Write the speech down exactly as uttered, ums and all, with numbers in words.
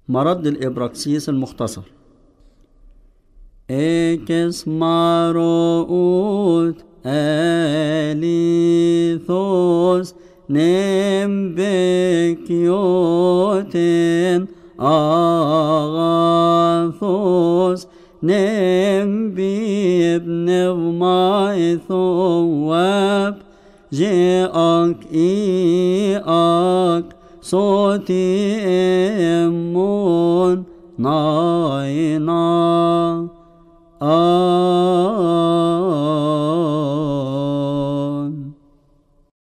مرد الإبراكسيس المختصر. إكس ماروت أليثوس نمبكيوتين أغاثوس نمبي ابن غماي ثواب جاءك إياك صوتي إمون ناينا آه